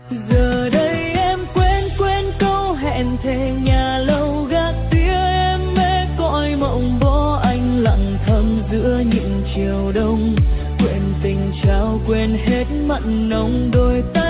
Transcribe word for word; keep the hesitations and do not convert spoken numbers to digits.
Giờ đây em quên quên câu hẹn thề nhà lâu gác tiếng, em mê cõi mộng bỏ anh lặng thầm giữa những chiều đông. Quên tình trao quên hết mặn nồng đôi tay